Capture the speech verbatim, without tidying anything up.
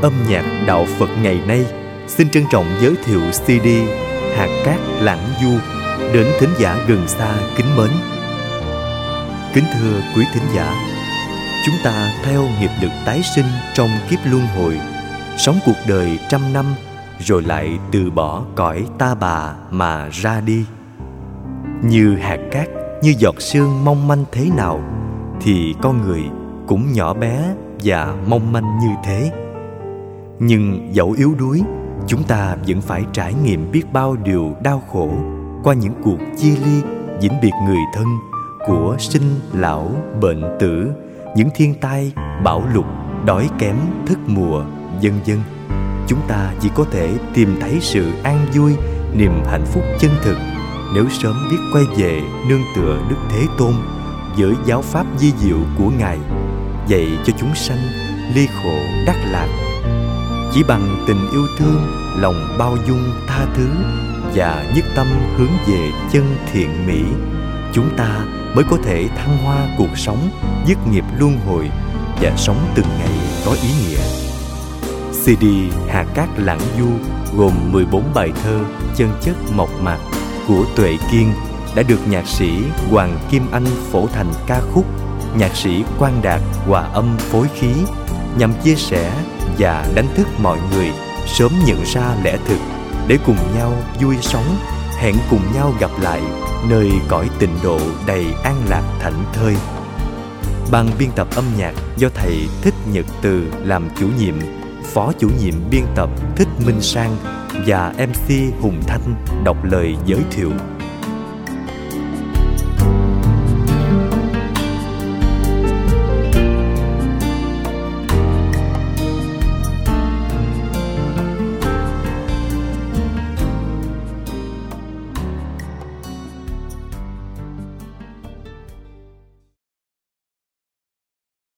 âm nhạc đạo Phật ngày nay xin trân trọng giới thiệu xê đê Hạt Cát Lãng Du đến thính giả gần xa kính mến. Kính thưa quý thính giả, chúng ta theo nghiệp lực tái sinh trong kiếp luân hồi, sống cuộc đời trăm năm rồi lại từ bỏ cõi ta bà mà ra đi. Như hạt cát, như giọt sương mong manh thế nào, thì con người cũng nhỏ bé và mong manh như thế. Nhưng dẫu yếu đuối, chúng ta vẫn phải trải nghiệm biết bao điều đau khổ qua những cuộc chia ly, vĩnh biệt người thân, của sinh lão bệnh tử, những thiên tai bão lụt, đói kém thức mùa, vân vân. Chúng ta chỉ có thể tìm thấy sự an vui, niềm hạnh phúc chân thực nếu sớm biết quay về nương tựa Đức Thế Tôn với giáo pháp di diệu của Ngài, dạy cho chúng sanh ly khổ đắc lạc. Chỉ bằng tình yêu thương, lòng bao dung tha thứ và nhất tâm hướng về chân thiện mỹ, chúng ta mới có thể thăng hoa cuộc sống, dứt nghiệp luân hồi và sống từng ngày có ý nghĩa. xê đê Hạt Cát Lãng Du gồm mười bốn bài thơ chân chất mộc mạc của Tuệ Kiên đã được nhạc sĩ Hoàng Kim Anh phổ thành ca khúc, nhạc sĩ Quang Đạt hòa âm phối khí, nhằm chia sẻ và đánh thức mọi người sớm nhận ra lẽ thực để cùng nhau vui sống, hẹn cùng nhau gặp lại nơi cõi tịnh độ đầy an lạc thảnh thơi. Ban biên tập âm nhạc do thầy Thích Nhật Từ làm chủ nhiệm, phó chủ nhiệm biên tập Thích Minh Sang và em xê Hùng Thanh đọc lời giới thiệu.